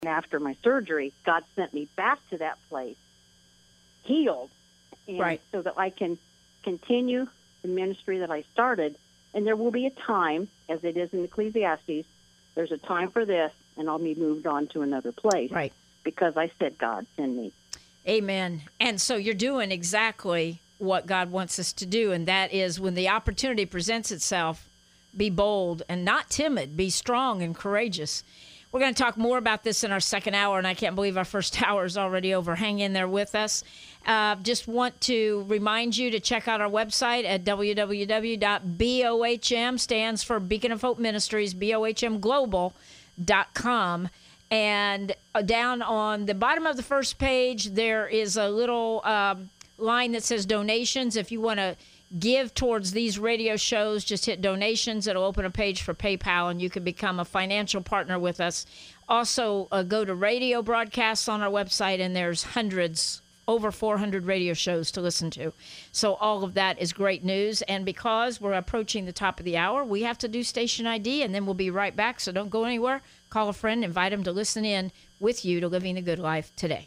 after my surgery, God sent me back to that place, healed, and so that I can continue the ministry that I started. And there will be a time, as it is in Ecclesiastes, there's a time for this, and I'll be moved on to another place. Right. Because I said, God, send me. Amen. And so you're doing exactly what God wants us to do, and that is when the opportunity presents itself, be bold and not timid, be strong and courageous. We're going to talk more about this in our second hour, and I can't believe our first hour is already over. Hang in there with us. Just want to remind you to check out our website at www.BOHM, stands for Beacon of Hope Ministries, BOHMglobal.com. And down on the bottom of the first page, there is a little line that says donations. If you want to give towards these radio shows, just hit donations. It'll open a page for PayPal, and you can become a financial partner with us. Also, go to radio broadcasts on our website, and there's over 400 radio shows to listen to. So all of that is great news. And because we're approaching the top of the hour, we have to do station ID, and then we'll be right back. So don't go anywhere. Call a friend, invite them to listen in with you to Living the Good Life today.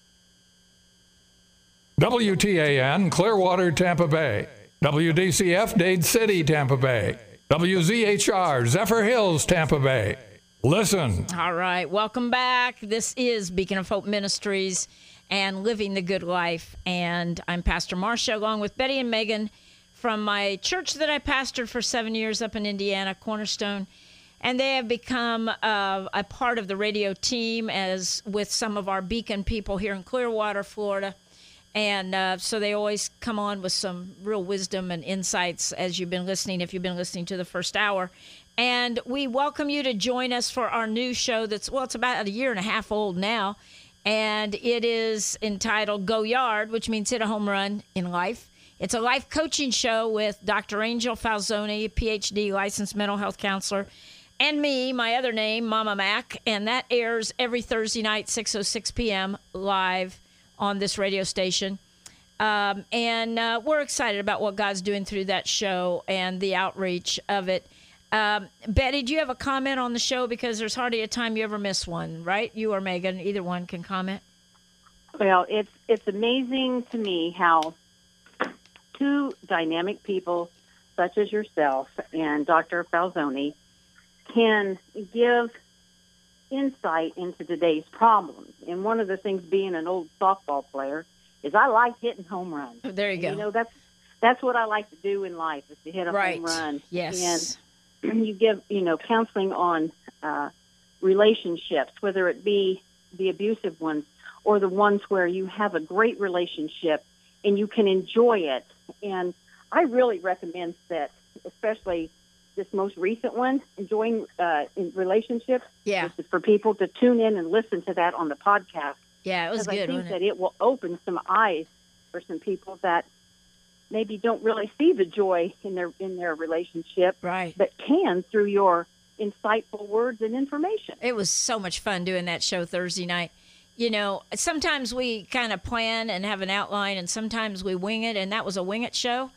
WTAN, Clearwater, Tampa Bay. WDCF, Dade City, Tampa Bay. WZHR, Zephyr Hills, Tampa Bay. Listen. All right. Welcome back. This is Beacon of Hope Ministries and Living the Good Life. And I'm Pastor Marcia, along with Betty and Megan from my church that I pastored for 7 years up in Indiana, Cornerstone. And they have become a part of the radio team as with some of our Beacon people here in Clearwater, Florida. And so they always come on with some real wisdom and insights as you've been listening, if you've been listening to the first hour. And we welcome you to join us for our new show it's about a year and a half old now. And it is entitled Go Yard, which means hit a home run in life. It's a life coaching show with Dr. Angel Falzoni, PhD, licensed mental health counselor, and me, my other name, Mama Mac. And that airs every Thursday night, 6:06 p.m. live on this radio station. And we're excited about what God's doing through that show and the outreach of it. Betty, do you have a comment on the show? Because there's hardly a time you ever miss one, right? You or Megan, either one can comment. Well, it's amazing to me how two dynamic people such as yourself and Dr. Falzoni can give insight into today's problems. And one of the things, being an old softball player, is I like hitting home runs. There you go. You know, that's what I like to do in life, is to hit a home run. Yes. And you give, counseling on relationships, whether it be the abusive ones or the ones where you have a great relationship and you can enjoy it. And I really recommend that, especially this most recent one, enjoying in relationships. Yeah. This is for people to tune in and listen to that on the podcast. Yeah, it was good. I think that it will open some eyes for some people that maybe don't really see the joy in their relationship, right? But can through your insightful words and information. It was so much fun doing that show Thursday night. You know, sometimes we kind of plan and have an outline, and sometimes we wing it, and that was a wing it show.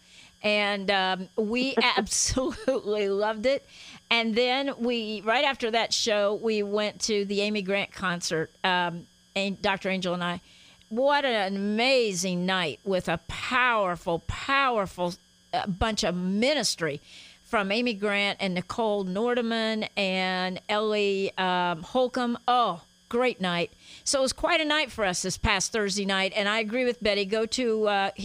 And we absolutely loved it. And then right after that show, we went to the Amy Grant concert, and Dr. Angel and I. What an amazing night with a powerful, powerful bunch of ministry from Amy Grant and Nicole Nordeman and Ellie Holcomb. Oh, great night. So it was quite a night for us this past Thursday night. And I agree with Betty. Go to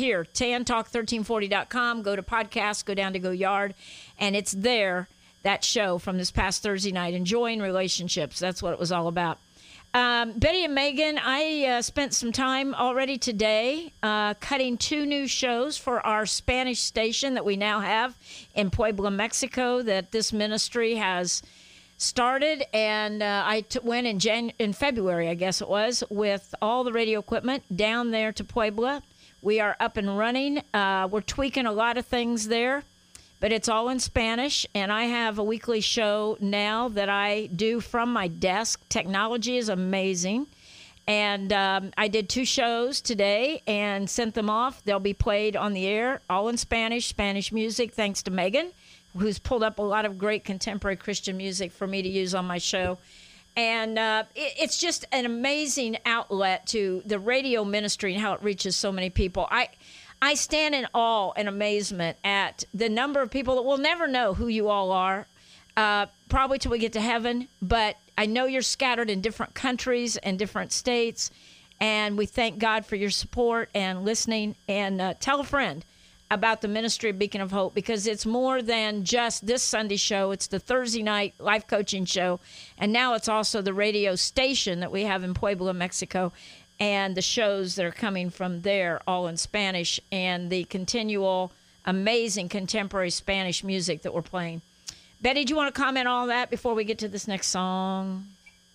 tantalk1340.com, go to podcasts, go down to Go Yard, and it's there, that show from this past Thursday night, Enjoying Relationships. That's what it was all about. Betty and Megan, I spent some time already today cutting 2 new shows for our Spanish station that we now have in Puebla, Mexico, that this ministry has started. And I went in February, I guess it was, with all the radio equipment down there to Puebla. We are up and running. We're tweaking a lot of things there, but it's all in Spanish, and I have a weekly show now that I do from my desk. Technology is amazing, and I did 2 shows today and sent them off. They'll be played on the air, all in Spanish music, thanks to Megan, who's pulled up a lot of great contemporary Christian music for me to use on my show. And it's just an amazing outlet to the radio ministry and how it reaches so many people. I stand in awe and amazement at the number of people that will never know who you all are, probably till we get to heaven. But I know you're scattered in different countries and different states, and we thank God for your support and listening. And tell a friend about the ministry of Beacon of Hope, because it's more than just this Sunday show. It's the Thursday night life coaching show, and now it's also the radio station that we have in Puebla, Mexico, and the shows that are coming from there, all in Spanish, and the continual amazing contemporary Spanish music that we're playing. Betty, do you want to comment on all that before we get to this next song?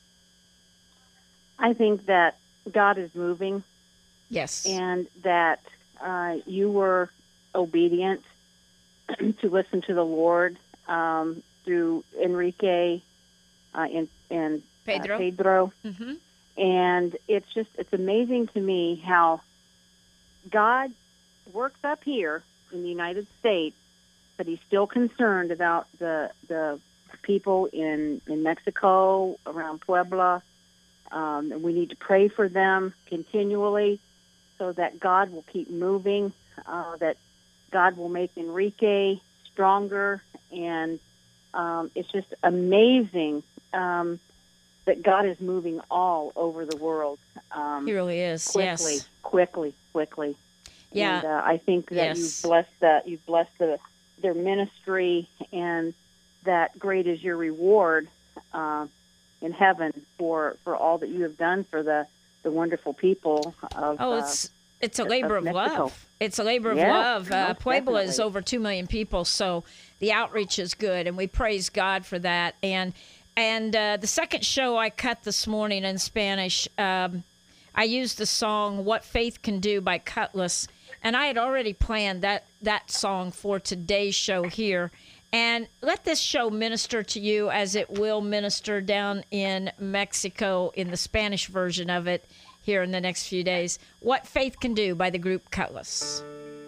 I think that God is moving. Yes. And that you were obedient to listen to the Lord through Enrique and Pedro. Mm-hmm. And it's amazing to me how God works up here in the United States, but he's still concerned about the people in Mexico, around Puebla. And we need to pray for them continually so that God will keep moving, that God will make Enrique stronger. And it's just amazing that God is moving all over the world. He really is. Quickly. Yeah. And I think that you've blessed their ministry, and that great is your reward in heaven for all that you have done for the wonderful people of it's a labor of love. It's a labor of love. Puebla is over 2 million people, so the outreach is good, and we praise God for that. And the second show I cut this morning in Spanish, I used the song "What Faith Can Do" by Cutlass, and I had already planned that song for today's show here. And let this show minister to you as it will minister down in Mexico in the Spanish version of it here in the next few days. What Faith Can Do by the group Cutlass.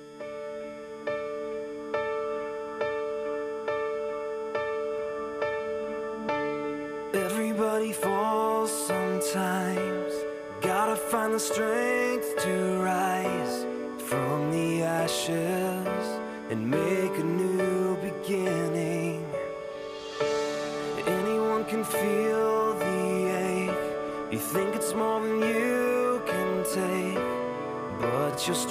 Everybody falls sometimes. Gotta find the strength to rise from the ashes and make a new beginning. Anyone can feel the ache. You think it's more than you can take, but you're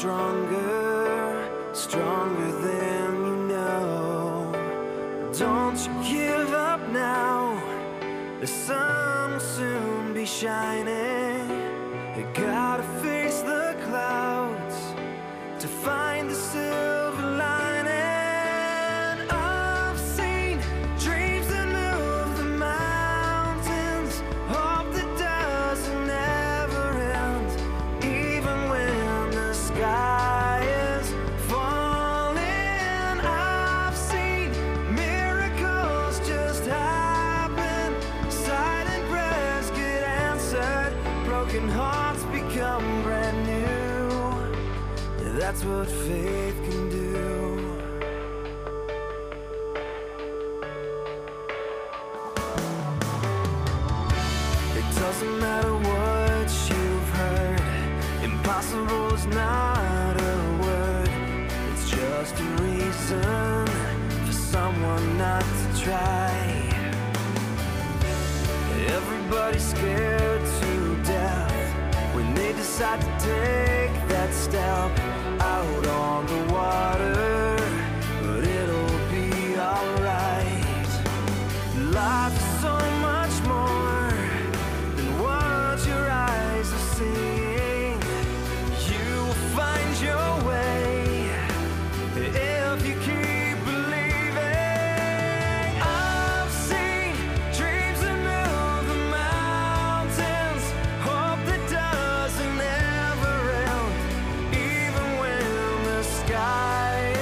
stronger than you know. Don't you give up now. The sun will soon be shining. You gotta face the clouds to find the silver lining. I've seen dreams that move the mountains, hope that doesn't ever end, even when the sky is falling. I've seen miracles just happen, silent prayers get answered, broken hearts become brand new. That's what faith can do. It doesn't matter what you've heard. Impossible is not a word. It's just a reason for someone not to try. Everybody's scared to death when they decide to take that step out on the water, but it'll be alright. Life is so much more than what your eyes are seeing. You will find your way if you keep believing. I've seen dreams that move the mountains, hope that doesn't ever end, even when the sky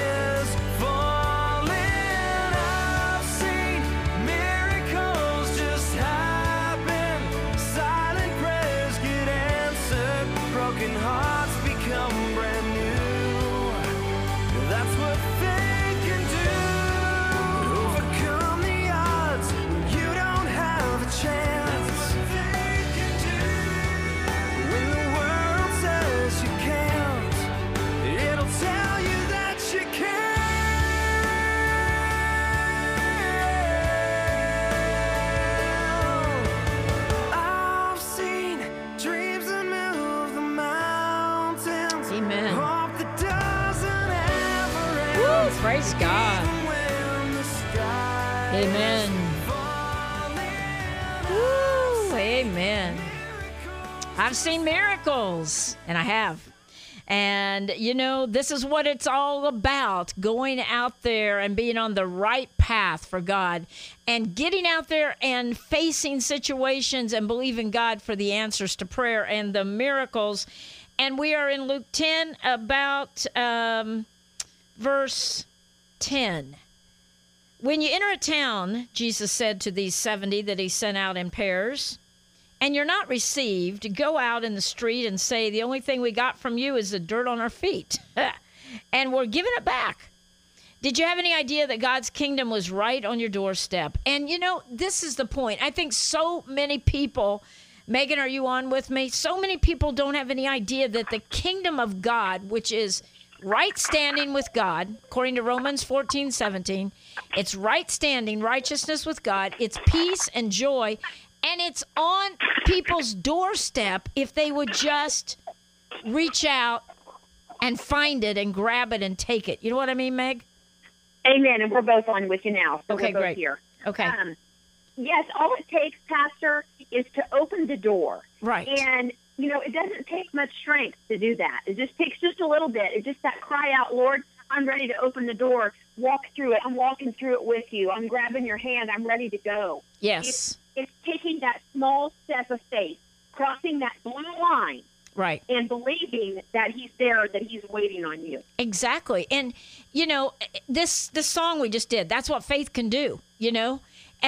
Praise God. Amen. Woo, amen. I've seen miracles, and I have. And, you know, this is what it's all about, going out there and being on the right path for God and getting out there and facing situations and believing God for the answers to prayer and the miracles. And we are in Luke 10, about verse 10. When you enter a town, Jesus said to these 70 that he sent out in pairs, and you're not received, go out in the street and say, the only thing we got from you is the dirt on our feet, and we're giving it back. Did you have any idea that God's kingdom was right on your doorstep? And, you know, this is the point. I think so many people, Megan, are you on with me? So many people don't have any idea that the kingdom of God, which is right standing with God, according to Romans 14:17, it's right standing, righteousness with God, it's peace and joy, and it's on people's doorstep if they would just reach out and find it and grab it and take it. You know what I mean, Meg? Amen. And we're both on with you now. So Okay, we're both great. here. Okay. Yes, all it takes, Pastor, is to open the door. Right. And, you know, it doesn't take much strength to do that. It just takes just a little bit. It's just that cry out, Lord, I'm ready to open the door. Walk through it. I'm walking through it with you. I'm grabbing your hand. I'm ready to go. Yes. It's taking that small step of faith, crossing that blue line, Right. and believing that he's there, that he's waiting on you. Exactly. And, you know, this song we just did, that's what faith can do, you know?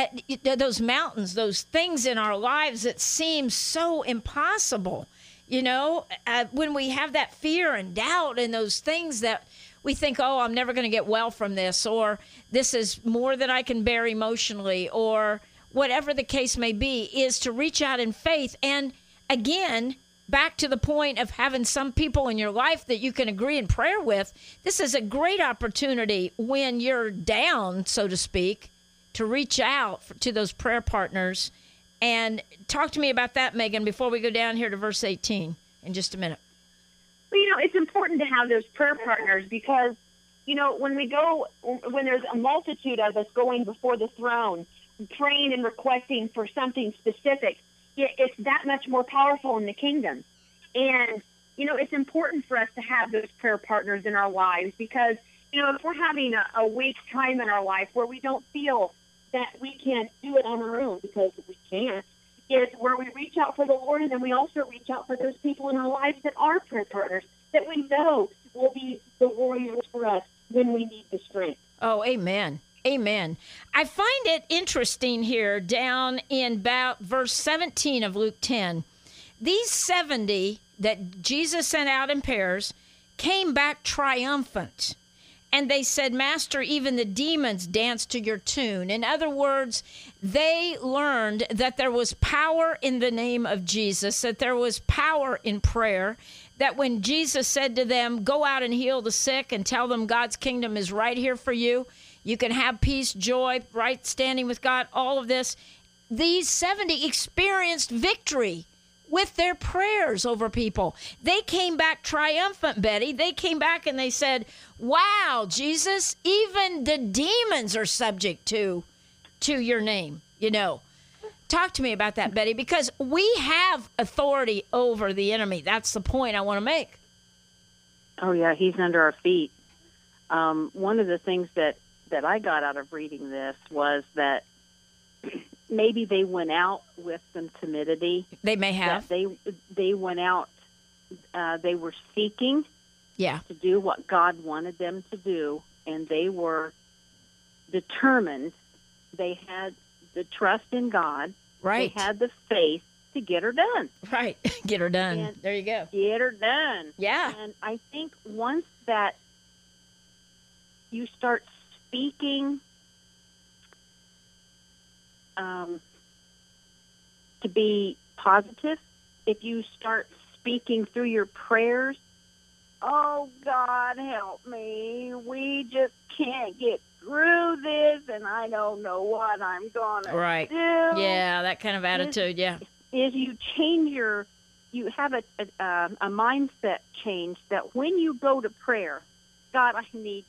Those mountains, those things in our lives that seem so impossible, you know? When we have that fear and doubt and those things that we think, oh, I'm never going to get well from this, or this is more than I can bear emotionally, or whatever the case may be, is to reach out in faith. And again, back to the point of having some people in your life that you can agree in prayer with, this is a great opportunity when you're down, so to speak, to reach out to those prayer partners. And talk to me about that, Megan, before we go down here to verse 18 in just a minute. Well, you know, it's important to have those prayer partners because, you know, when there's a multitude of us going before the throne, praying and requesting for something specific, it's that much more powerful in the kingdom. And, you know, it's important for us to have those prayer partners in our lives because, you know, if we're having a weak time in our life where we don't feel that we can do it on our own because we can't, is where we reach out for the Lord, and then we also reach out for those people in our lives that are prayer partners that we know will be the warriors for us when we need the strength. Oh, amen. Amen. I find it interesting here down in about verse 17 of Luke 10. These 70 that Jesus sent out in pairs came back triumphant. And they said, Master, even the demons dance to your tune. In other words, they learned that there was power in the name of Jesus, that there was power in prayer, that when Jesus said to them, go out and heal the sick and tell them God's kingdom is right here for you, you can have peace, joy, right standing with God, all of this. These 70 experienced victory with their prayers over people. They came back triumphant, Betty. They came back and they said, wow, Jesus, even the demons are subject to your name, you know. Talk to me about that, Betty, because we have authority over the enemy. That's the point I want to make. Oh, yeah, he's under our feet. One of the things that I got out of reading this was that maybe they went out with some timidity. They may have. They went out, they were seeking to do what God wanted them to do, and they were determined. They had the trust in God. Right. They had the faith to get her done. Right. Get her done. And there you go. Get her done. Yeah. And I think once that you start speaking to be positive, if you start speaking through your prayers, oh, God, help me. We just can't get through this, and I don't know what I'm going to do. Yeah, that kind of attitude, Is you change you have a mindset change that when you go to prayer, God, I need you.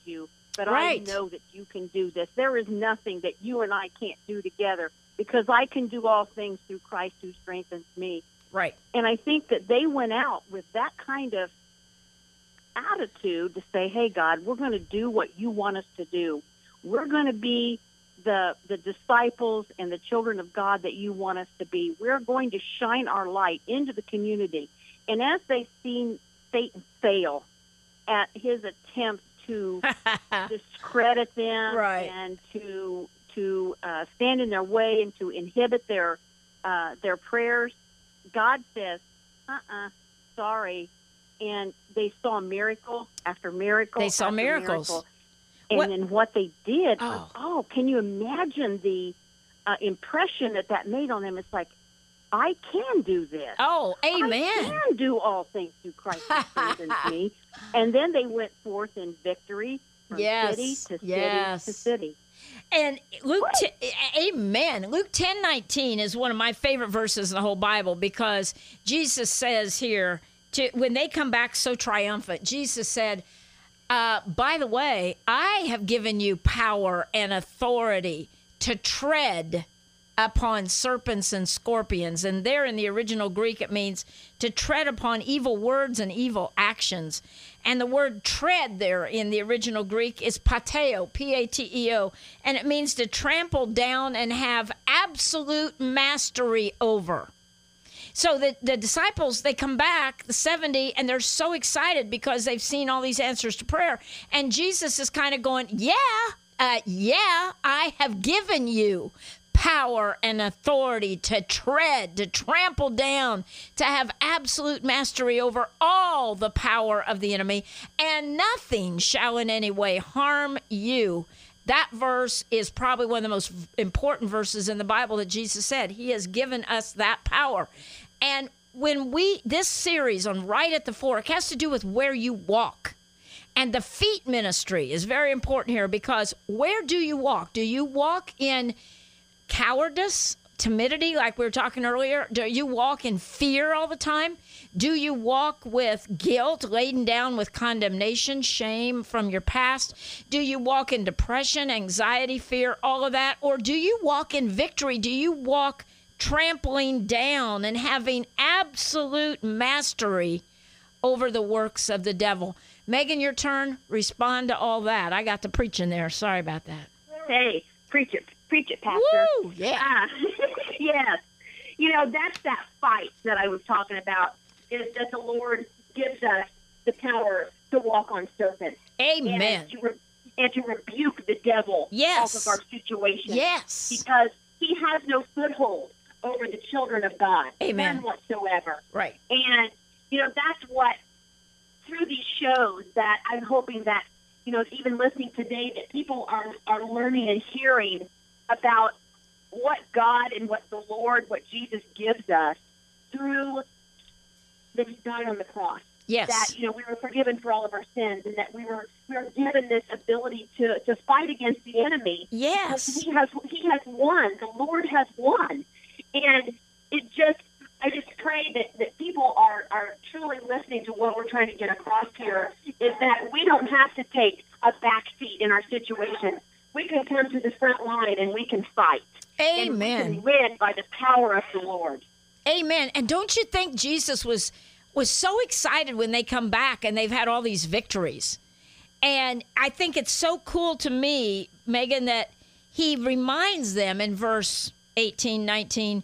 but Right. I know that you can do this. There is nothing that you and I can't do together because I can do all things through Christ who strengthens me. Right. And I think that they went out with that kind of attitude to say, hey, God, we're going to do what you want us to do. We're going to be the disciples and the children of God that you want us to be. We're going to shine our light into the community. And as they've seen Satan fail at his attempts to discredit them Right. and to stand in their way and to inhibit their prayers, God says, sorry. And they saw miracle after miracle. They saw after miracles. miracle. And What- then what they did Oh. was, can you imagine the impression that made on them? It's like, I can do this. Oh, amen. I can do all things through Christ who strengthens me. And then they went forth in victory from Yes, city to city yes. to city. And amen. Luke 10:19 is one of my favorite verses in the whole Bible because Jesus says here, when they come back so triumphant, Jesus said, by the way, I have given you power and authority to tread upon serpents and scorpions. And there in the original Greek, it means to tread upon evil words and evil actions. And the word tread there in the original Greek is pateo, P-A-T-E-O. And it means to trample down and have absolute mastery over. So the disciples, they come back, the 70, and they're so excited because they've seen all these answers to prayer. And Jesus is kind of going, I have given you power and authority to tread, to trample down, to have absolute mastery over all the power of the enemy, and nothing shall in any way harm you. That verse is probably one of the most important verses in the Bible that Jesus said. He has given us that power. And when this series on Right at the Fork has to do with where you walk. And the feet ministry is very important here because where do you walk? Do you walk in cowardice, timidity, like we were talking earlier? Do you walk in fear all the time? Do you walk with guilt, laden down with condemnation, shame from your past? Do you walk in depression, anxiety, fear, all of that? Or do you walk in victory? Do you walk trampling down and having absolute mastery over the works of the devil? Megan, your turn. Respond to all that. I got to preach in there. Sorry about that. Hey, preach it, Pastor. Woo! Yeah. Yes. That's that fight that I was talking about, is that the Lord gives us the power to walk on serpents. Amen. And to rebuke the devil Yes. off of our situation. Yes. Because he has no foothold over the children of God. Amen. None whatsoever. Right. And, that's what, through these shows, that I'm hoping that, even listening today, that people are learning and hearing about what God and what the Lord, what Jesus gives us through that he died on the cross. Yes. That, we were forgiven for all of our sins, and that we were given this ability to fight against the enemy. Yes. Because he has won. The Lord has won. And I just pray that people are truly listening to what we're trying to get across here, is that we don't have to take a back seat in our situation. We can come to the front line and we can fight. Amen. And we can win by the power of the Lord. Amen. And don't you think Jesus was so excited when they come back and they've had all these victories? And I think it's so cool to me, Megan, that he reminds them in verse 18, 19,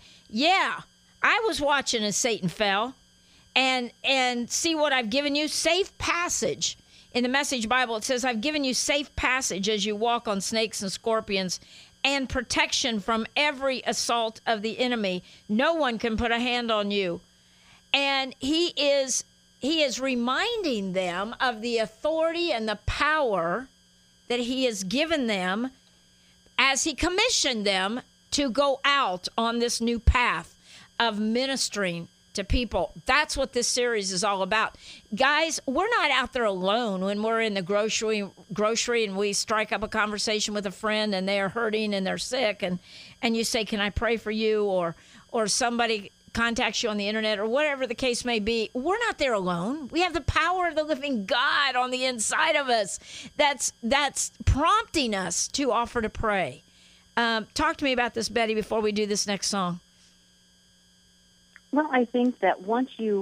I was watching as Satan fell, and see what I've given you, safe passage. In the Message Bible, it says, I've given you safe passage as you walk on snakes and scorpions, and protection from every assault of the enemy. No one can put a hand on you. And he is reminding them of the authority and the power that he has given them as he commissioned them to go out on this new path of ministering to people. That's what this series is all about. Guys, we're not out there alone when we're in the grocery and we strike up a conversation with a friend and they're hurting and they're sick and you say, can I pray for you? Or somebody contacts you on the internet or whatever the case may be, we're not there alone. We have the power of the living God on the inside of us that's prompting us to offer to pray. Talk to me about this, Betty, before we do this next song. Well, I think that once you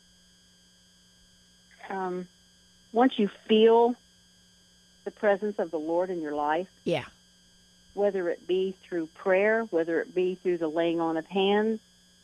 feel the presence of the Lord in your life, Yeah. whether it be through prayer, whether it be through the laying on of hands,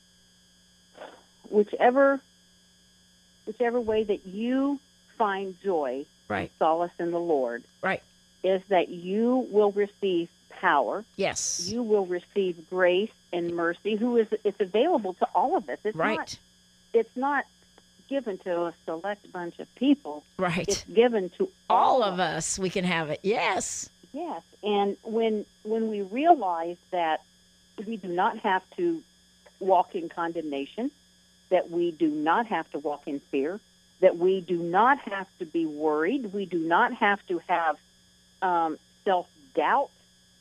whichever way that you find joy Right. and solace in the Lord, Right. is that you will receive power. Yes. You will receive grace and mercy. It's available to all of us. It's not given to a select bunch of people. Right. It's given to All of us. We can have it. Yes. Yes, and when we realize that we do not have to walk in condemnation, that we do not have to walk in fear, that we do not have to be worried, we do not have to have self-doubt,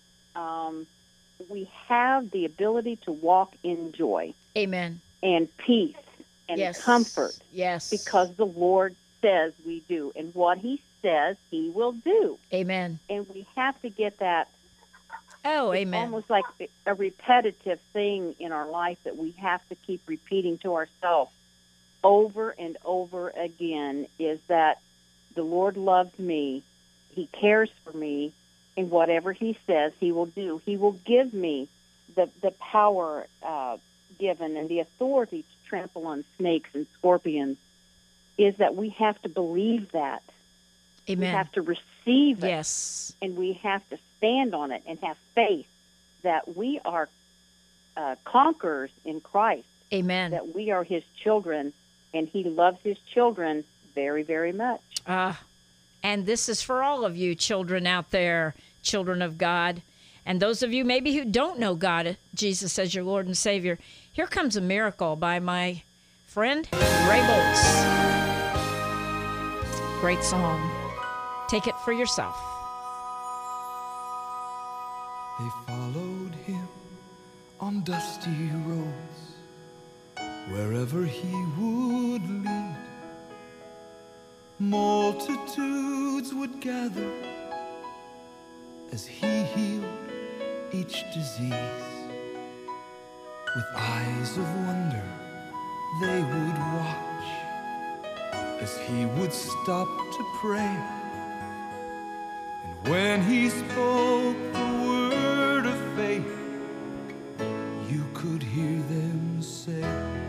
we have the ability to walk in joy Amen. and peace and Yes. comfort, Yes. because the Lord says we do, and what He says He will do. Amen. And we have to get that. Oh, It's amen. almost like a repetitive thing in our life that we have to keep repeating to ourselves over and over again, is that the Lord loves me, He cares for me, and whatever He says He will do. He will give me the power given and the authority to trample on snakes and scorpions. Is that we have to believe that. Amen. We have to receive it. Yes. And we have to stand on it and have faith that we are conquerors in Christ, Amen. that we are His children, and He loves His children very, very much. And this is for all of you children out there, children of God. And those of you maybe who don't know God, Jesus as your Lord and Savior, here comes a miracle by my friend, Ray Boltz. Great song. Take it for yourself. They followed Him on dusty roads, wherever He would lead. Multitudes would gather as He healed each disease. With eyes of wonder, they would watch as He would stop to pray. And when He spoke the word of faith, you could hear them say,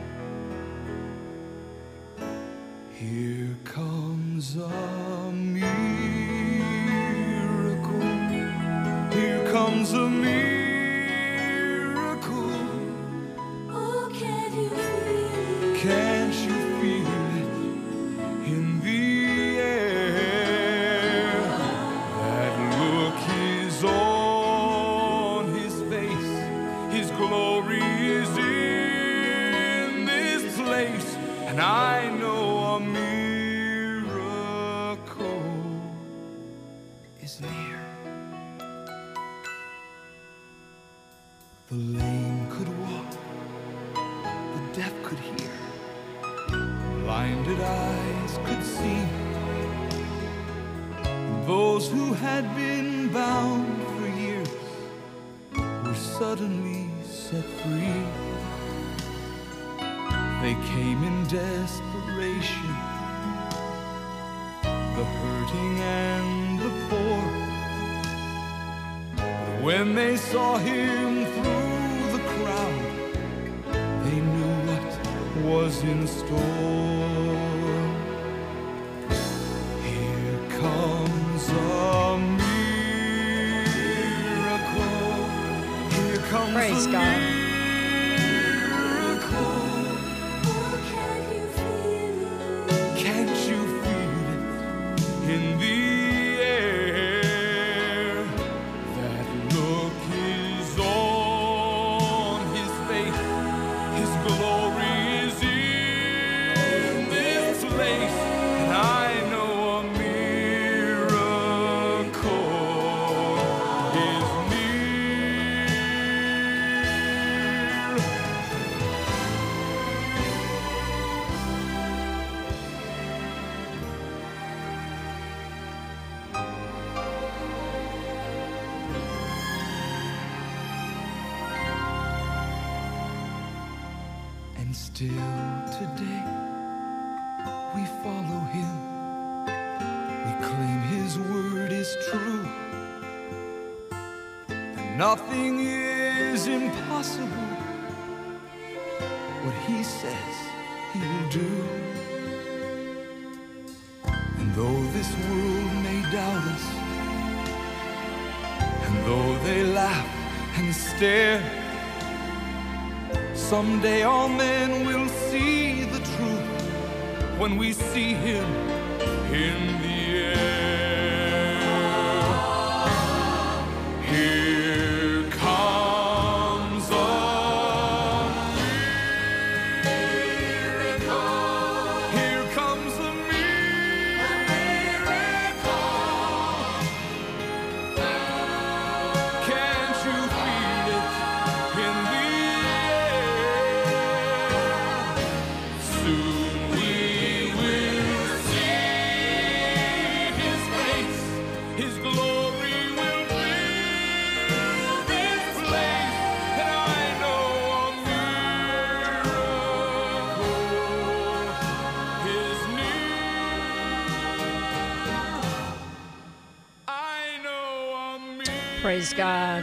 "Here comes a miracle. Here comes a miracle. Oh, can you feel it? Can't you feel it in the air? That look is on His face. His glory is in this place. And I know a miracle is near. The lame could walk, the deaf could hear, blinded eyes could see. And those who had been bound for years were suddenly set free. They came in desperation, the hurting and the poor. But when they saw Him through the crowd, they knew what was in store. Here comes a miracle. Here comes Praise a God. miracle. Oh, can you feel it? Can't you feel it in the air? That look is on His face. His glory is in this place. And I know a miracle is near. still today we follow him. We claim his word is true, and nothing is impossible. What he says he'll do. And though this world may doubt us, and though they laugh and stare, someday all men will see the truth when we see him in the air. Here comes a miracle. Here comes a miracle. Can't you feel it in the air? Soon we will see his face. His glory will fill this place, and I know a miracle is near. I know a miracle. Praise God.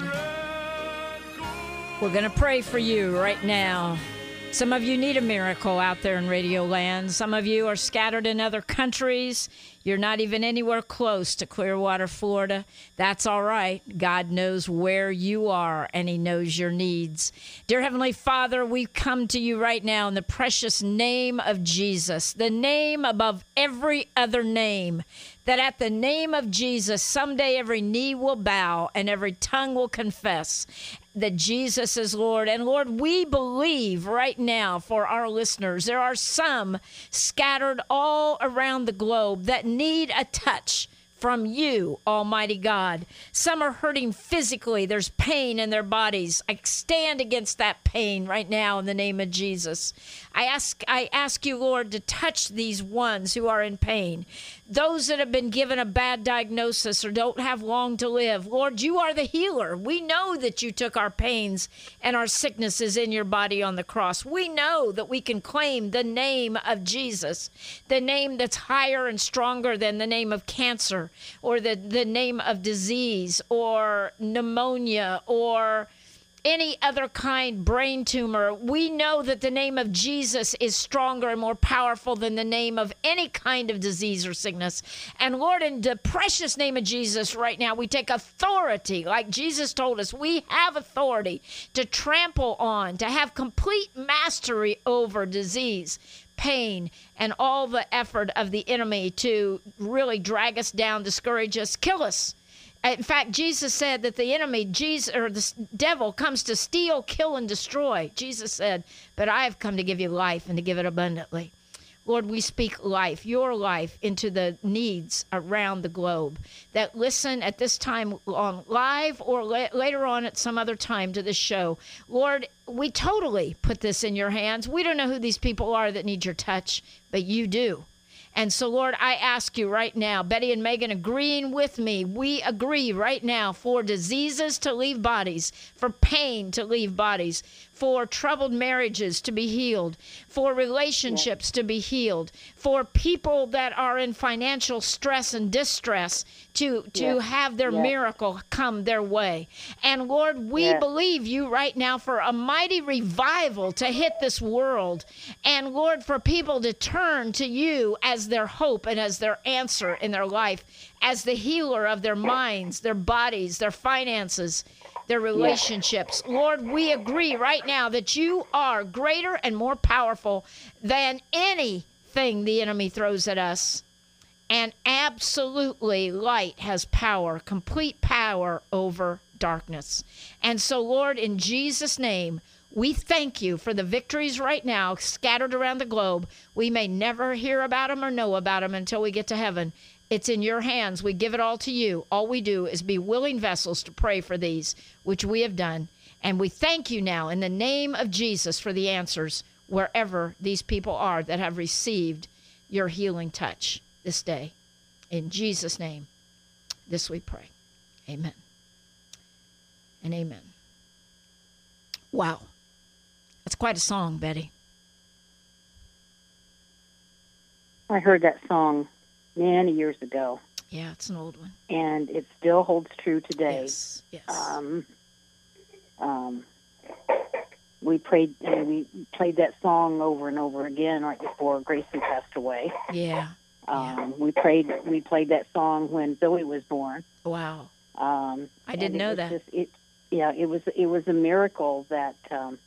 We're going to pray for you right now. Some of you need a miracle out there in Radio Land. Some of you are scattered in other countries. You're not even anywhere close to Clearwater, Florida. That's all right. God knows where you are, and he knows your needs. Dear Heavenly Father, we come to you right now in the precious name of Jesus, the name above every other name, that at the name of Jesus, someday every knee will bow and every tongue will confess that Jesus is Lord. And Lord, we believe right now for our listeners, there are some scattered all around the globe that need a touch from you, Almighty God. Some are hurting physically. There's pain in their bodies. I stand against that pain right now in the name of Jesus. I ask you, Lord, to touch these ones who are in pain. Those that have been given a bad diagnosis or don't have long to live. Lord, you are the healer. We know that you took our pains and our sicknesses in your body on the cross. We know that we can claim the name of Jesus, the name that's higher and stronger than the name of cancer or the name of disease or pneumonia or any other kind brain tumor. We know that the name of Jesus is stronger and more powerful than the name of any kind of disease or sickness. And Lord, in the precious name of Jesus right now, we take authority, like Jesus told us, we have authority to trample on, to have complete mastery over disease, pain, and all the effort of the enemy to really drag us down, discourage us, kill us. In fact, Jesus said that the enemy, the devil, comes to steal, kill, and destroy. Jesus said, but I have come to give you life and to give it abundantly. Lord, we speak life, your life, into the needs around the globe that listen at this time on live or later on at some other time to this show. Lord, we totally put this in your hands. We don't know who these people are that need your touch, but you do. And so, Lord, I ask you right now, Betty and Megan agreeing with me, we agree right now for diseases to leave bodies, for pain to leave bodies, for troubled marriages to be healed, for relationships to be healed, for people that are in financial stress and distress to have their miracle come their way. And Lord, we believe you right now for a mighty revival to hit this world. And Lord, for people to turn to you as their hope and as their answer in their life, as the healer of their minds, their bodies, their finances, their relationships. Lord, we agree right now that you are greater and more powerful than anything the enemy throws at us. And absolutely, light has power, complete power over darkness. And so, Lord, in Jesus' name, we thank you for the victories right now scattered around the globe. We may never hear about them or know about them until we get to heaven. It's in your hands. We give it all to you. All we do is be willing vessels to pray for these, which we have done. And we thank you now in the name of Jesus for the answers wherever these people are that have received your healing touch this day. In Jesus' name, this we pray. Amen and amen. Wow. That's quite a song, Betty. I heard that song many years ago, Yeah, it's an old one. and it still holds true today. Yes, yes. We played that song over and over again right before Grayson passed away. yeah. We played that song when Zoe was born. Wow. I didn't know that. It was a miracle that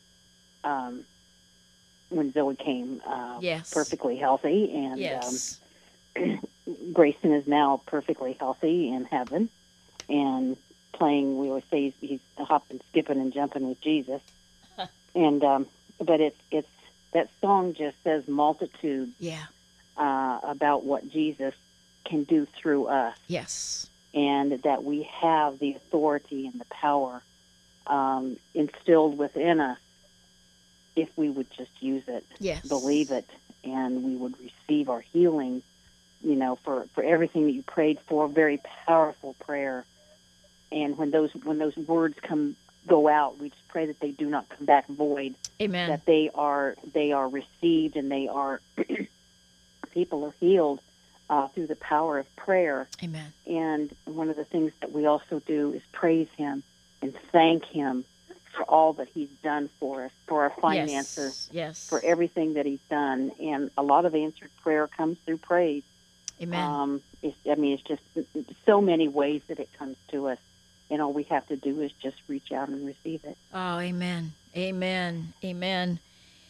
when Zoe came Yes. perfectly healthy, and Yes. Grayson is now perfectly healthy in heaven and playing. We always say he's hopping, skipping, and jumping with Jesus. And but it's that song just says multitude Yeah. about what Jesus can do through us, Yes. and that we have the authority and the power instilled within us if we would just use it, Yes. believe it, and we would receive our healing, for everything that you prayed for. Very powerful prayer. And when those words go out, we just pray that they do not come back void, Amen. that they are received, and they are people are healed through the power of prayer. Amen. And one of the things that we also do is praise him and thank him for all that he's done for us, for our finances, Yes. for everything that he's done. And a lot of answered prayer comes through praise. Amen. It's just so many ways that it comes to us. And all we have to do is just reach out and receive it. Oh, amen. Amen. Amen.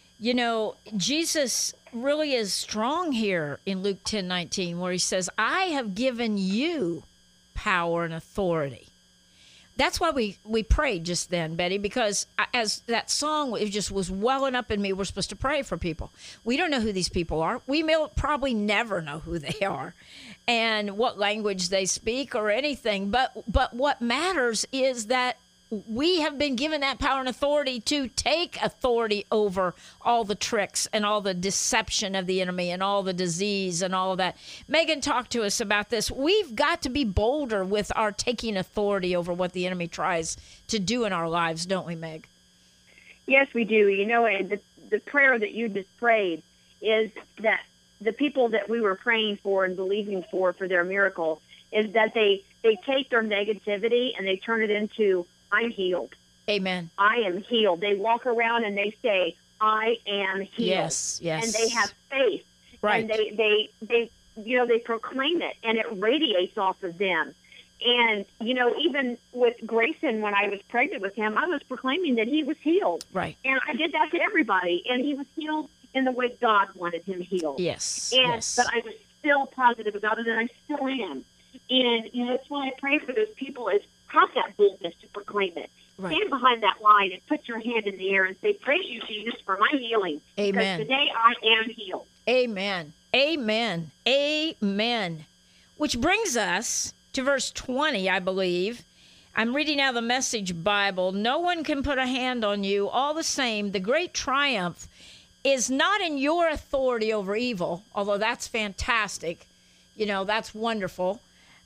Jesus really is strong here in Luke 10:19, where he says, I have given you power and authority. That's why we prayed just then, Betty, because as that song, it just was welling up in me. We're supposed to pray for people. We don't know who these people are. We may probably never know who they are and what language they speak or anything. But what matters is that we have been given that power and authority to take authority over all the tricks and all the deception of the enemy and all the disease and all of that. Megan talked to us about this. We've got to be bolder with our taking authority over what the enemy tries to do in our lives, don't we, Meg? Yes, we do. And the prayer that you just prayed is that the people that we were praying for and believing for their miracle is that they take their negativity and they turn it into, I'm healed. Amen. I am healed. They walk around and they say, I am healed. Yes, yes. And they have faith. Right. And they proclaim it, and it radiates off of them. And, even with Grayson, when I was pregnant with him, I was proclaiming that he was healed. Right. And I did that to everybody. And he was healed in the way God wanted him healed. Yes. And yes. But I was still positive about it, and I still am. And, that's why I pray for those people is have that boldness to proclaim it. Right. Stand behind that line and put your hand in the air and say, praise you, Jesus, for my healing. Amen. Because today I am healed. Amen. Amen. Amen. Which brings us to verse 20, I believe. I'm reading out the Message Bible. No one can put a hand on you. All the same, the great triumph is not in your authority over evil, although that's fantastic. That's wonderful.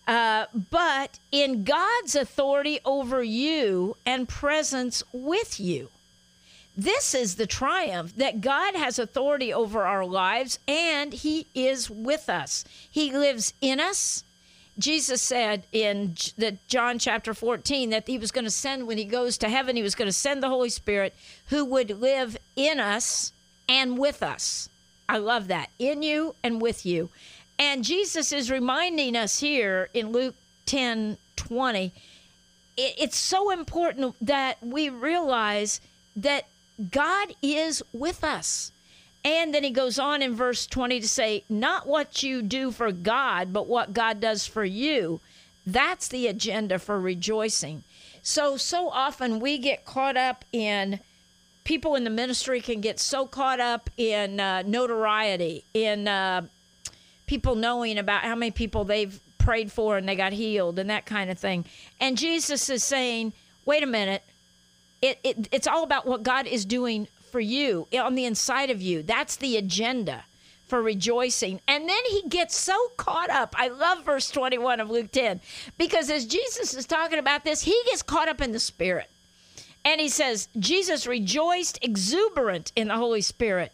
But in God's authority over you and presence with you. This is the triumph, that God has authority over our lives and he is with us. He lives in us. Jesus said in John chapter 14 that he was going to send, when he goes to heaven, he was going to send the Holy Spirit who would live in us and with us. I love that. In you and with you. And Jesus is reminding us here in Luke 10:20, it's so important that we realize that God is with us. And then he goes on in verse 20 to say, not what you do for God, but what God does for you. That's the agenda for rejoicing. So often we get caught up in, people in the ministry can get so caught up in notoriety, in people knowing about how many people they've prayed for and they got healed and that kind of thing. And Jesus is saying, wait a minute, it's all about what God is doing for you, on the inside of you. That's the agenda for rejoicing. And then he gets so caught up. I love verse 21 of Luke 10, because as Jesus is talking about this, he gets caught up in the Spirit. And he says, Jesus rejoiced exuberant in the Holy Spirit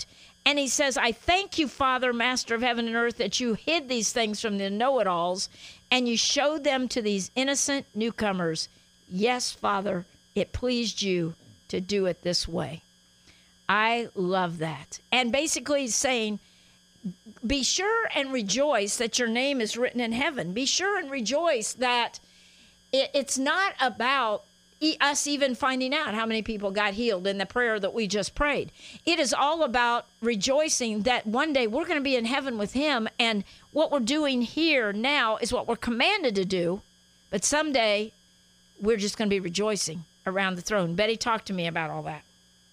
And he says, I thank you, Father, Master of heaven and earth, that you hid these things from the know-it-alls and you showed them to these innocent newcomers. Yes, Father, it pleased you to do it this way. I love that. And basically he's saying, be sure and rejoice that your name is written in heaven. Be sure and rejoice that it's not about us even finding out how many people got healed in the prayer that we just prayed. It is all about rejoicing that one day we're going to be in heaven with him, and what we're doing here now is what we're commanded to do, but someday we're just going to be rejoicing around the throne. Betty, talk to me about all that.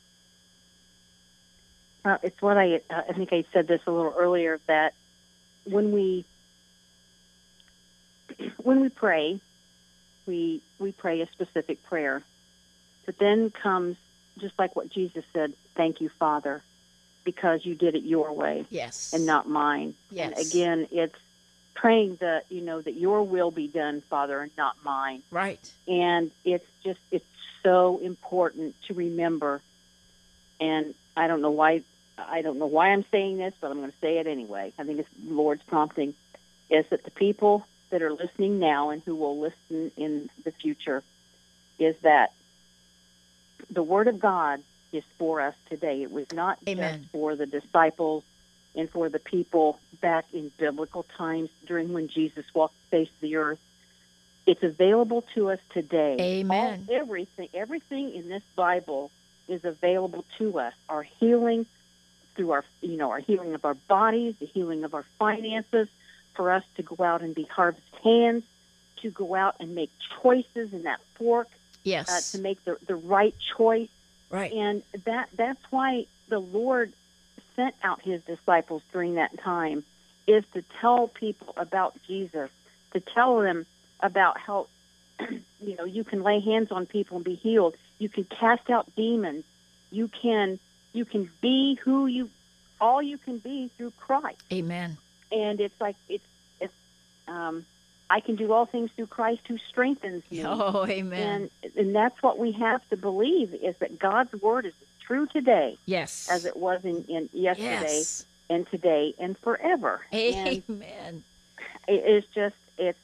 It's what I think I said this a little earlier, that when we pray, we pray a specific prayer. But then comes, just like what Jesus said, thank you, Father, because you did it your way. Yes. And not mine. Yes. And again, it's praying that, that your will be done, Father, and not mine. Right. And it's so important to remember. And I don't know why I'm saying this, but I'm going to say it anyway. I think it's the Lord's prompting, is that the people that are listening now and who will listen in the future, is that the Word of God is for us today. It was not Amen. just for the disciples and for the people back in biblical times during when Jesus walked the face of the earth. It's available to us today. Amen. Everything in this Bible is available to us. Our healing through our healing of our bodies, the healing of our finances, for us to go out and be harvest hands, to go out and make choices in that fork, Yes. to make the right choice. Right. And that's why the Lord sent out his disciples during that time, is to tell people about Jesus, to tell them about how, you can lay hands on people and be healed. You can cast out demons. You can be all you can be through Christ. Amen. And it's like, I can do all things through Christ who strengthens me. Oh, amen. And that's what we have to believe, is that God's word is true today, Yes. as it was in yesterday Yes. and today and forever. And Amen. it's just,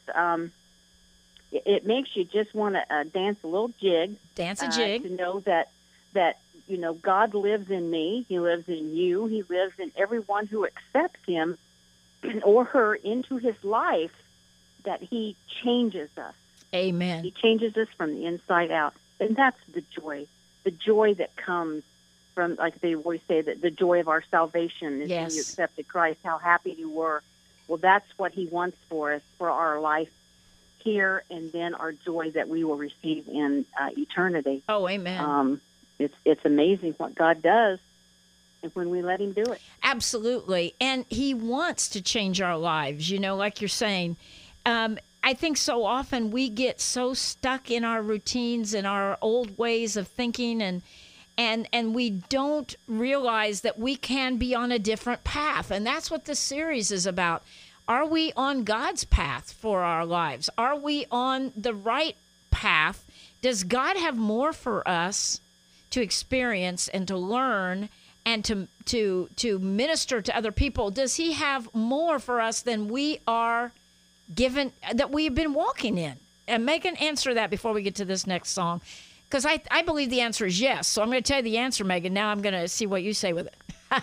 it makes you just want to dance a little jig. Dance a jig. To know that God lives in me. He lives in you. He lives in everyone who accepts him or her into his life, that he changes us. Amen. He changes us from the inside out. And that's the joy that comes from, like they always say, that the joy of our salvation is Yes. when you accepted Christ, how happy you were. Well, that's what he wants for us, for our life here, and then our joy that we will receive in eternity. Oh, amen. It's amazing what God does when we let him do it. Absolutely. And he wants to change our lives, like you're saying. I think so often we get so stuck in our routines and our old ways of thinking, and we don't realize that we can be on a different path. And that's what this series is about. Are we on God's path for our lives? Are we on the right path? Does God have more for us to experience and to learn and to minister to other people? Does he have more for us than we are given, that we've been walking in? And Megan, answer that before we get to this next song, because I believe the answer is yes. So I'm going to tell you the answer, Megan. Now I'm going to see what you say with it.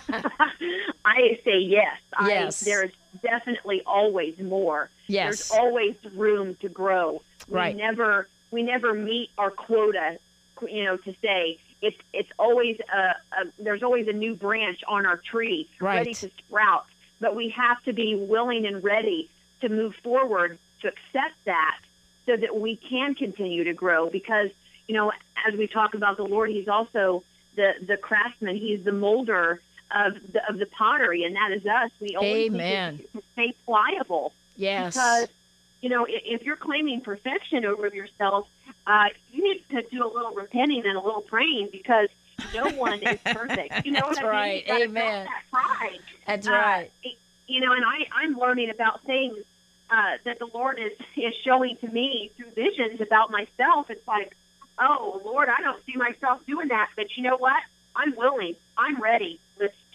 I say yes. Yes. There's definitely always more. Yes. There's always room to grow. Right. We never meet our quota, to say it's always there's always a new branch on our tree ready to sprout. But we have to be willing and ready to move forward, to accept that, so that we can continue to grow. Because, as we talk about the Lord, he's also the craftsman. He's the molder of the pottery, and that is us. We always need to stay pliable. Yes. Because, if you're claiming perfection over yourself, you need to do a little repenting and a little praying, because no one is perfect. You know what That's I right. mean? Amen. That pride. That's right. And I'm learning about things that the Lord is showing to me through visions about myself. It's like, oh, Lord, I don't see myself doing that. But you know what? I'm willing. I'm ready. Let's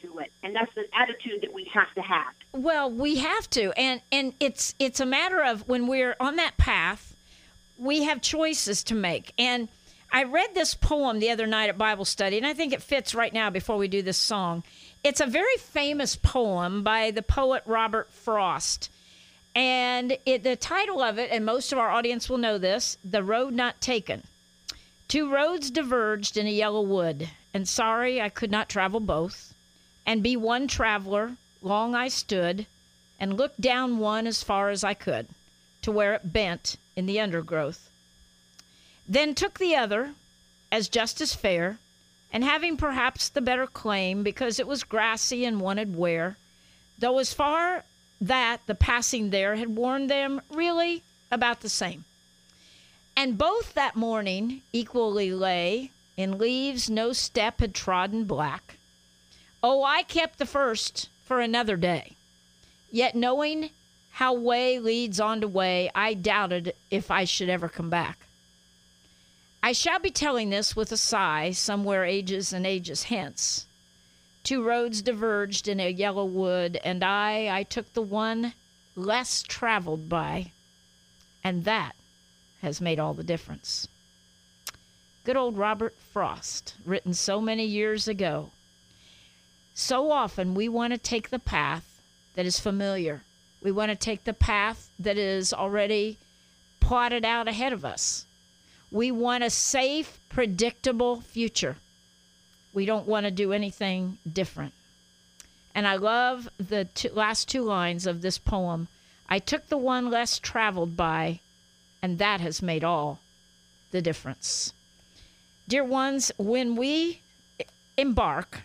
to it, and that's the attitude that we have to have. Well, we have to, and it's a matter of when we're on that path, we have choices to make. And I read this poem the other night at Bible study, and I think it fits right now before we do this song. It's a very famous poem by the poet Robert Frost. And the title of it, and most of our audience will know this, The Road Not Taken. 2 roads diverged in a yellow wood, and sorry I could not travel both. And be one traveler, long I stood, and looked down one as far as I could, to where it bent in the undergrowth. Then took the other, as just as fair, and having perhaps the better claim, because it was grassy and wanted wear, though as far that the passing there had warned them really about the same. And both that morning equally lay in leaves no step had trodden black. Oh, I kept the first for another day. Yet knowing how way leads on to way, I doubted if I should ever come back. I shall be telling this with a sigh somewhere ages and ages hence. 2 roads diverged in a yellow wood, and I took the one less traveled by, and that has made all the difference. Good old Robert Frost, written so many years ago. So often we want to take the path that is familiar. We want to take the path that is already plotted out ahead of us. We want a safe, predictable future. We don't want to do anything different. And I love the last 2 lines of this poem. I took the one less traveled by, and that has made all the difference. Dear ones, when we embark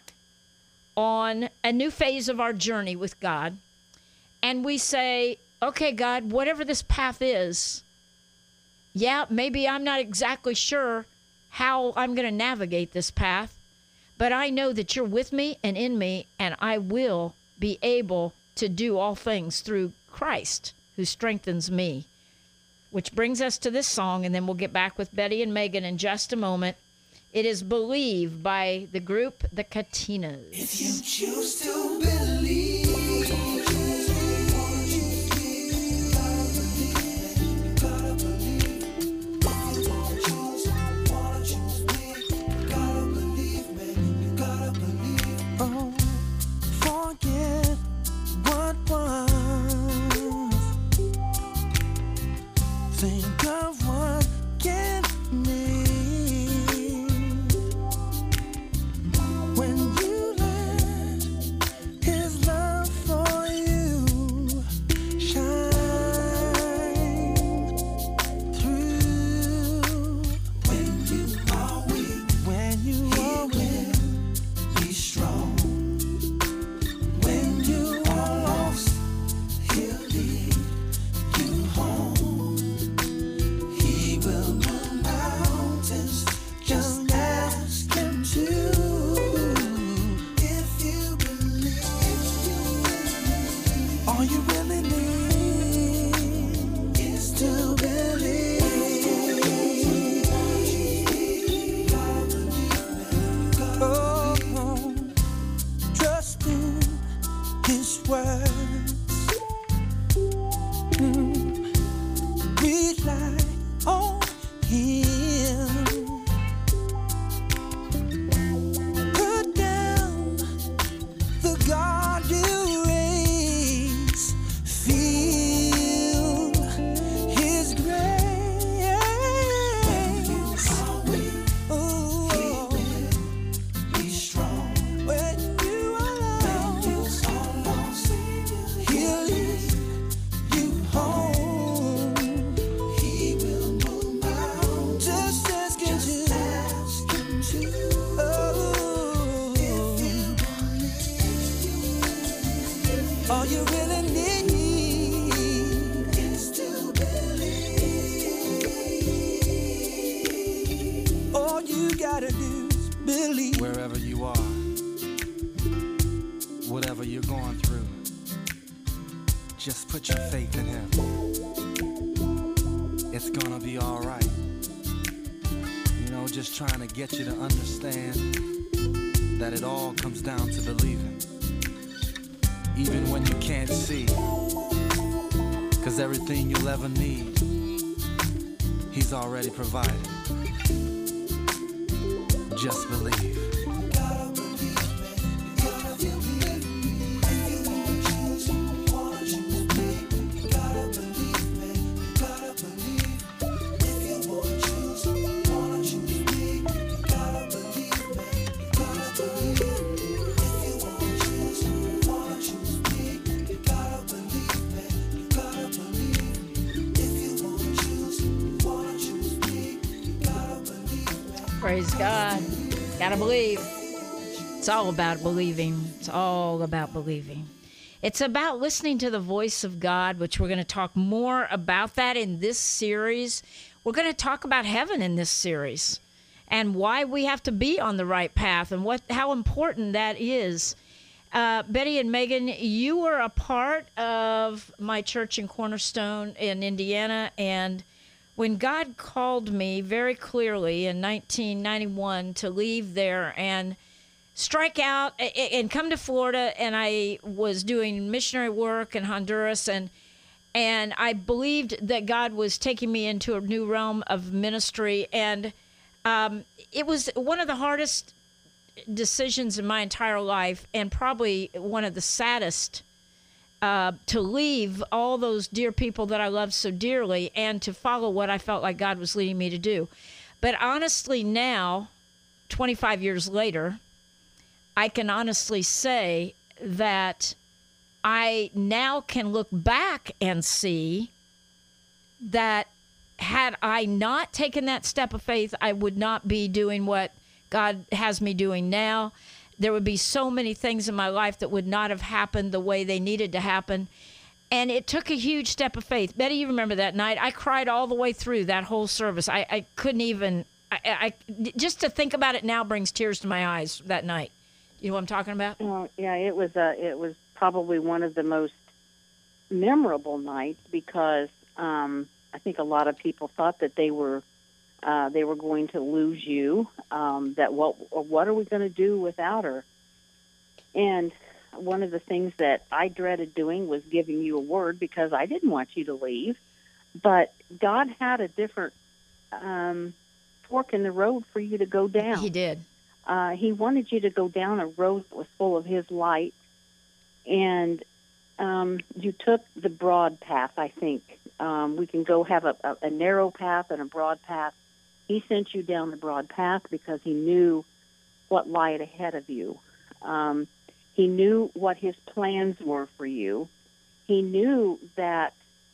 on a new phase of our journey with God, and we say, okay, God, whatever this path is, yeah, maybe I'm not exactly sure how I'm going to navigate this path, but I know that you're with me and in me, and I will be able to do all things through Christ who strengthens me. Which brings us to this song, and then we'll get back with Betty and Megan in just a moment. It is Believe by the group The Katinas. If you choose to believe, think of what can need when you let His love for you shine through. When you are weak, when you are weak, be strong. When you are lost, He'll lead you home. Just ask Him to. If you believe, all you really need is to believe. Oh, trust in His words. Rely on Him. God you raise, feel His grace. Oh, He will be strong. When you are lost, He'll lead you home. He will move mountains. Just ask Him to. All you really need is to believe. All you gotta do is believe. Wherever you are, whatever you're going through, just put your faith in Him. It's gonna be all right. You know, just trying to get you to understand that it all comes down to believing. even when you can't see. 'Cause everything you'll ever need, He's already provided. Just believe. Praise God. Gotta believe. It's all about believing. It's all about believing. It's about listening to the voice of God, which we're going to talk more about that in this series. We're going to talk about heaven in this series and why we have to be on the right path and how important that is. Betty and Megan, you were a part of my church in Cornerstone in Indiana, and when God called me very clearly in 1991 to leave there and strike out and come to Florida, and I was doing missionary work in Honduras, and I believed that God was taking me into a new realm of ministry, and it was one of the hardest decisions in my entire life, and probably one of the saddest, to leave all those dear people that I love so dearly and to follow what I felt like God was leading me to do. But honestly now, 25 years later, I can honestly say that I now can look back and see that had I not taken that step of faith, I would not be doing what God has me doing now. There would be so many things in my life that would not have happened the way they needed to happen. And it took a huge step of faith. Betty, you remember that night. I cried all the way through that whole service. I couldn't even, just to think about it now brings tears to my eyes that night. You know what I'm talking about? Oh, yeah, it was probably one of the most memorable nights because I think a lot of people thought that they were going to lose you, that what are we going to do without her? And one of the things that I dreaded doing was giving you a word because I didn't want you to leave. But God had a different fork in the road for you to go down. He did. He wanted you to go down a road that was full of His light. And you took the broad path, I think. We can go have a narrow path and a broad path. He sent you down the broad path because He knew what lied ahead of you. He knew what His plans were for you. He knew that,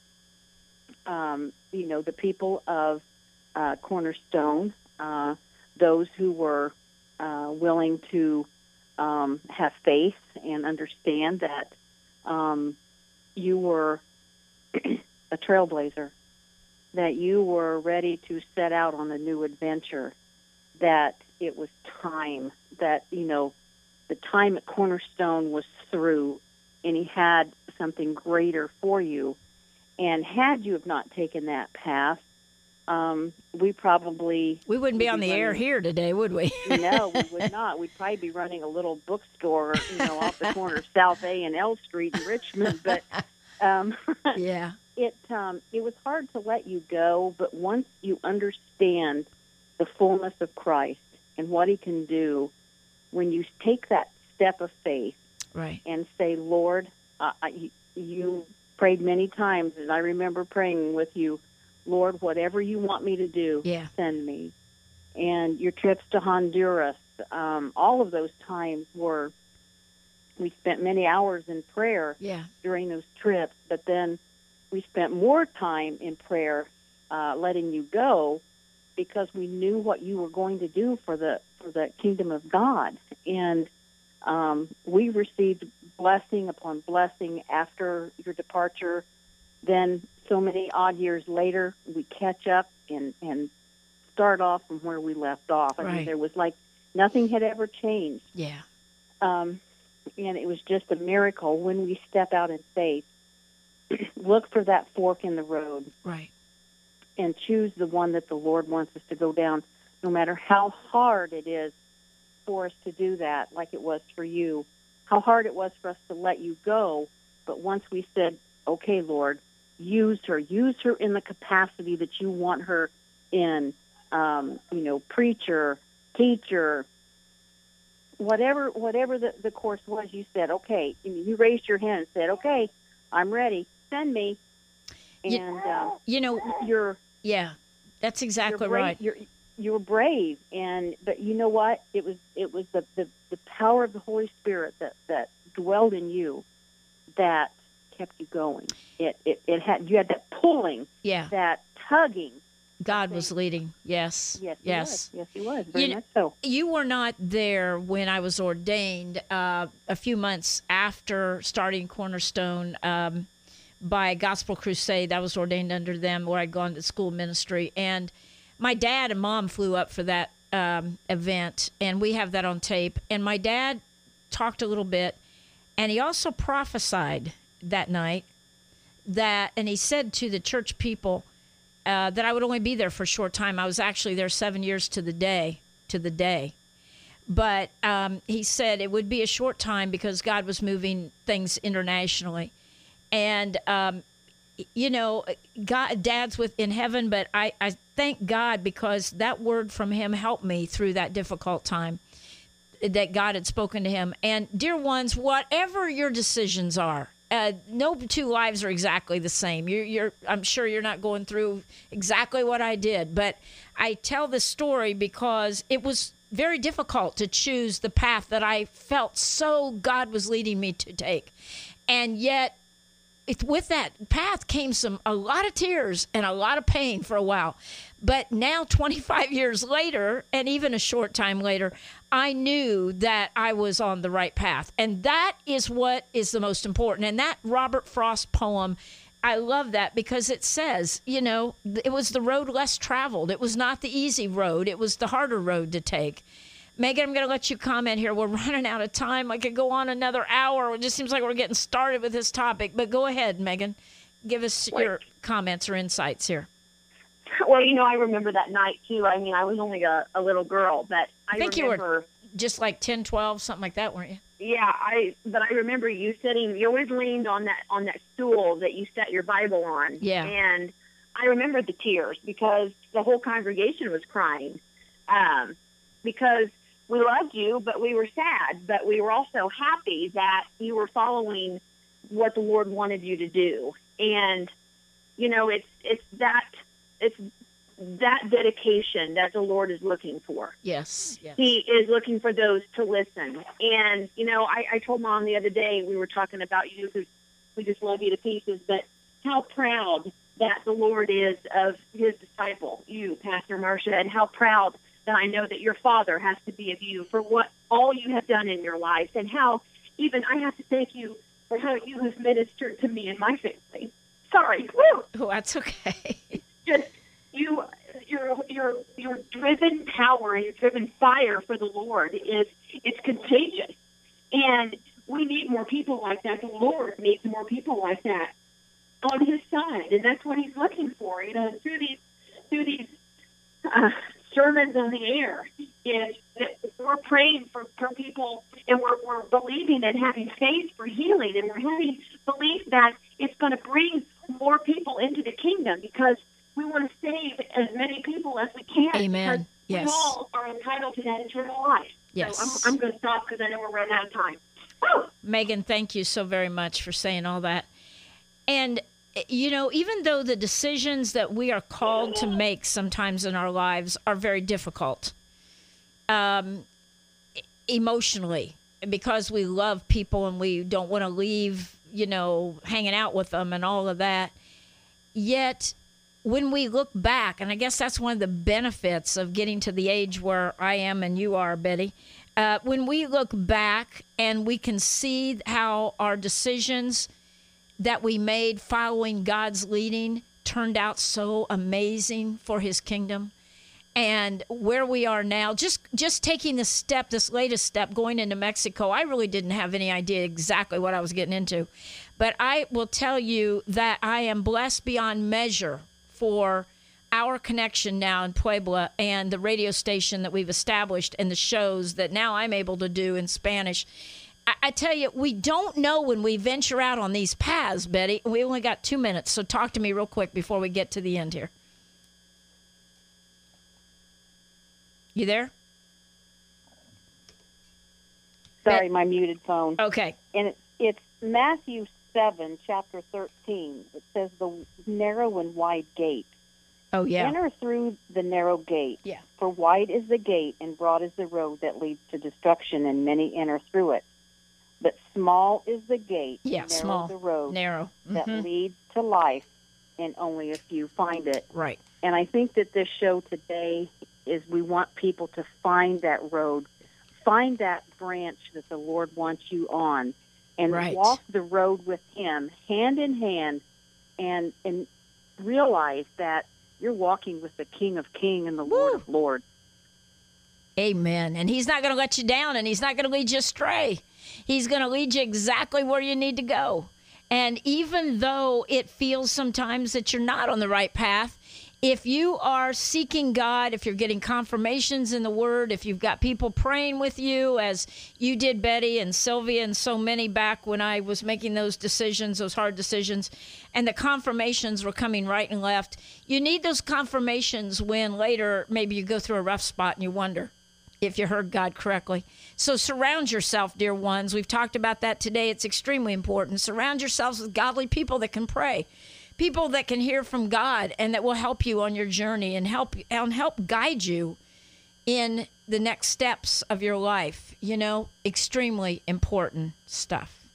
the people of Cornerstone, those who were willing to have faith and understand that you were a trailblazer, that you were ready to set out on a new adventure, that it was time, that, the time at Cornerstone was through, and He had something greater for you. And had you have not taken that path, we wouldn't be on the air here today, would we? No, we would not. We'd probably be running a little bookstore, off the corner of South A and L Street in Richmond. But yeah, it was hard to let you go. But once you understand the fullness of Christ and what He can do, when you take that step of faith, right, and say, Lord, you prayed many times, and I remember praying with you, Lord, whatever you want me to do, send me. And your trips to Honduras, all of those times we spent many hours in prayer during those trips, but then we spent more time in prayer letting you go because we knew what you were going to do for the kingdom of God. And we received blessing upon blessing after your departure. Then so many odd years later, we catch up and start off from where we left off. I mean, there was like nothing had ever changed. Yeah. And it was just a miracle when we step out in faith. Look for that fork in the road. Right. And choose the one that the Lord wants us to go down, no matter how hard it is for us to do that, like it was for you. how hard it was for us to let you go. But once we said, okay, Lord, use her in the capacity that you want her in, preacher, teacher, whatever the course was, you said, okay, you raised your hand and said, okay, I'm ready, send me. And, yeah, that's exactly right. You were brave, but you know what? It was the power of the Holy Spirit that dwelled in you that kept you going. You had that pulling, that tugging. God was leading. Yes. Yes, he was. Very much so. You were not there when I was ordained a few months after starting Cornerstone by Gospel Crusade. I was ordained under them, where I'd gone to school ministry. And my dad and mom flew up for that event, and we have that on tape. And my dad talked a little bit, and he also prophesied that night and he said to the church people that I would only be there for a short time. I was actually there 7 years to the day. But he said it would be a short time because God was moving things internationally. And, Dad's in heaven, but I thank God because that word from him helped me through that difficult time that God had spoken to him. And dear ones, whatever your decisions are, no two lives are exactly the same. I'm sure you're not going through exactly what I did, but I tell this story because it was very difficult to choose the path that I felt so God was leading me to take. And yet, with that path came a lot of tears and a lot of pain for a while. But now, 25 years later, and even a short time later, I knew that I was on the right path. And that is what is the most important. And that Robert Frost poem, I love that because it says, it was the road less traveled. It was not the easy road. It was the harder road to take. Megan, I'm going to let you comment here. We're running out of time. I could go on another hour. It just seems like we're getting started with this topic. But go ahead, Megan. Give us your comments or insights here. Well, I remember that night, too. I mean, I was only a little girl, but I think you were just like 10, 12, something like that, weren't you? Yeah, but I remember you always leaned on that stool that you set your Bible on. Yeah. And I remember the tears because the whole congregation was crying because we loved you, but we were sad, but we were also happy that you were following what the Lord wanted you to do. And, it's that dedication that the Lord is looking for. Yes. He is looking for those to listen. And, I told Mom the other day, we were talking about you because we just love you to pieces, but how proud that the Lord is of his disciple, you, Pastor Marcia, and how proud that I know that your father has to be of you for what all you have done in your life, and how even I have to thank you for how you have ministered to me and my family. Sorry. Woo! Oh, that's okay. Just your driven power and your driven fire for the Lord it's contagious, and we need more people like that. The Lord needs more people like that on His side, and that's what He's looking for. Through these sermons on the air, is that we're praying for people, and we're believing and having faith for healing, and we're having belief that it's going to bring more people into the kingdom because we want to save as many people as we can. Amen. Yes. We all are entitled to that eternal life. Yes. So I'm going to stop because I know we're running out of time. Woo! Megan, thank you so very much for saying all that. And, even though the decisions that we are called to make sometimes in our lives are very difficult, emotionally, because we love people and we don't want to leave, hanging out with them and all of that, yet when we look back, and I guess that's one of the benefits of getting to the age where I am and you are, Betty, when we look back and we can see how our decisions that we made following God's leading turned out so amazing for His kingdom, and where we are now, just taking this latest step, going into Mexico, I really didn't have any idea exactly what I was getting into. But I will tell you that I am blessed beyond measure for our connection now in Puebla and the radio station that we've established and the shows that now I'm able to do in Spanish. I tell you, we don't know when we venture out on these paths, Betty. We only got 2 minutes, so talk to me real quick before we get to the end here. You there? Sorry, my muted phone. Okay. And it's Matthew 7, chapter 13. It says the narrow and wide gate. Oh, yeah. Enter through the narrow gate. Yeah. For wide is the gate and broad is the road that leads to destruction, and many enter through it. But small is the gate, Yeah, narrow small. the road Narrow. that leads to life, and only a few find it. Right. And I think that this show today is we want people to find that road, find that branch that the Lord wants you on, and Right. walk the road with Him hand in hand, and realize that you're walking with the King of Kings and the Lord of Lords. Amen. And He's not going to let you down, and He's not going to lead you astray. He's going to lead you exactly where you need to go. And even though it feels sometimes that you're not on the right path, if you are seeking God, if you're getting confirmations in the Word, if you've got people praying with you, as you did, Betty and Sylvia and so many back when I was making those decisions, those hard decisions, and the confirmations were coming right and left, you need those confirmations when later maybe you go through a rough spot and you wonder if you heard God correctly. So surround yourself, dear ones. We've talked about that today. It's extremely important. Surround yourselves with godly people that can pray. People that can hear from God and that will help you on your journey and help guide you in the next steps of your life. You know, extremely important stuff.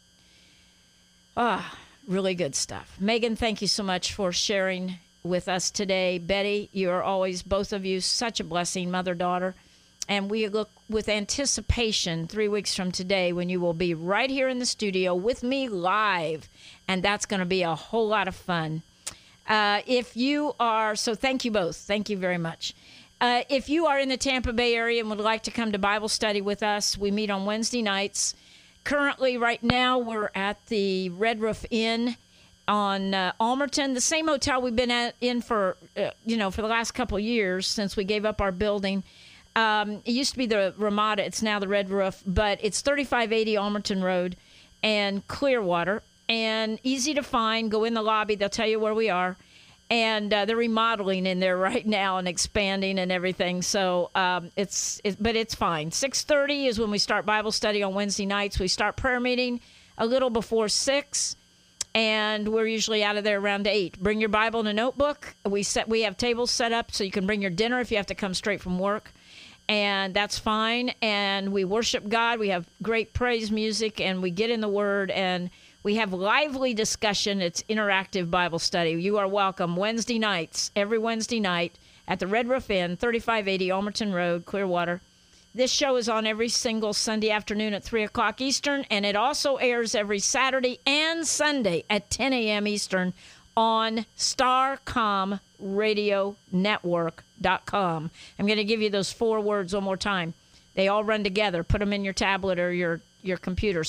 Really good stuff. Megan, thank you so much for sharing with us today. Betty, you are always, both of you, such a blessing, mother-daughter. And we look with anticipation 3 weeks from today when you will be right here in the studio with me live. And that's going to be a whole lot of fun. If you are, so thank you both. Thank you very much. If you are in the Tampa Bay area and would like to come to Bible study with us, we meet on Wednesday nights. Currently, right now, we're at the Red Roof Inn on Almerton, the same hotel we've been in for the last couple of years since we gave up our building. It used to be the Ramada. It's now the Red Roof, but it's 3580 Almerton Road and Clearwater, and easy to find. Go in the lobby. They'll tell you where we are. And they're remodeling in there right now and expanding and everything. So but it's fine. 6:30 is when we start Bible study on Wednesday nights. We start prayer meeting a little before 6, and we're usually out of there around 8. Bring your Bible and a notebook. We have tables set up so you can bring your dinner if you have to come straight from work. And that's fine. And we worship God. We have great praise music, and we get in the Word, and we have lively discussion. It's interactive Bible study. You are welcome Wednesday nights, every Wednesday night at the Red Roof Inn, 3580 Almerton Road, Clearwater. This show is on every single Sunday afternoon at 3 o'clock Eastern, and it also airs every Saturday and Sunday at 10 a.m. Eastern on StarComRadioNetwork.com. I'm going to give you those 4 words one more time. They all run together. Put them in your tablet or your computer.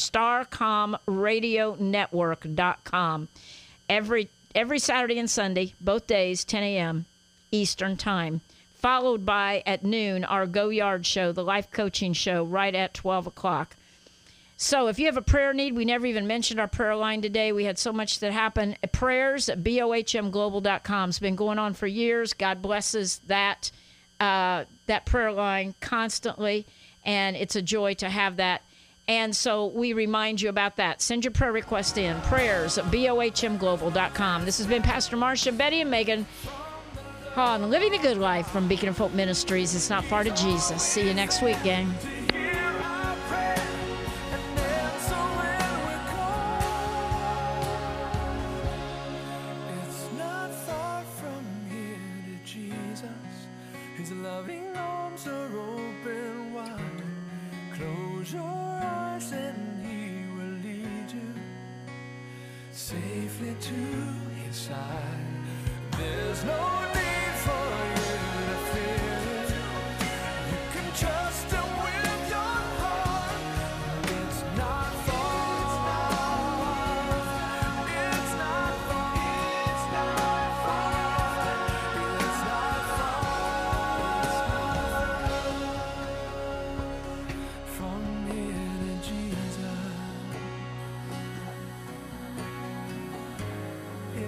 StarComRadioNetwork.com. Every Saturday and Sunday, both days, 10 a.m. Eastern Time. Followed by, at noon, our Go Yard show, the life coaching show, right at 12 o'clock. So if you have a prayer need, we never even mentioned our prayer line today. We had so much that happened. Prayers at BOHMglobal.com. It's been going on for years. God blesses that prayer line constantly, and it's a joy to have that. And so we remind you about that. Send your prayer request in. Prayers at BOHMglobal.com. This has been Pastor Marcia, Betty, and Megan on Living the Good Life from Beacon of Hope Ministries. It's not far to Jesus. See you next week, gang. Safely to his side. There's no need for you to fear. You can trust him with your heart. It's not far. It's not far. It's not far. It's not far. From here to Jesus.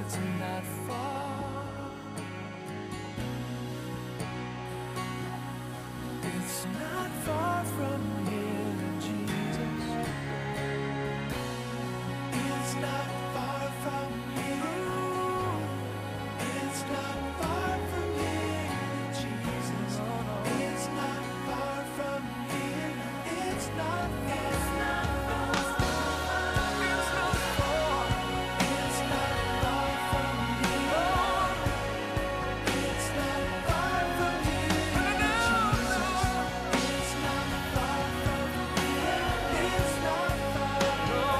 it's not far. It's not far from here, Jesus. It's not far from here. It's not far from here, Jesus. It's not far from here. It's not far. It's not far. It's not far. It's not far from here. It's not far from here, Jesus. It's not far from here. It's not far.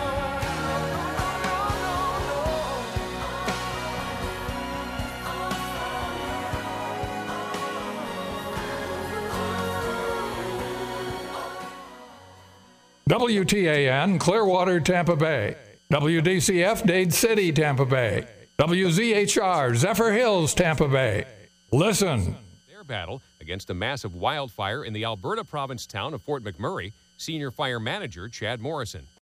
WTAN, Clearwater, Tampa Bay. WDCF, Dade City, Tampa Bay. WZHR, Zephyr Hills, Tampa Bay. Listen. Their battle against a massive wildfire in the Alberta province town of Fort McMurray, Senior Fire Manager Chad Morrison.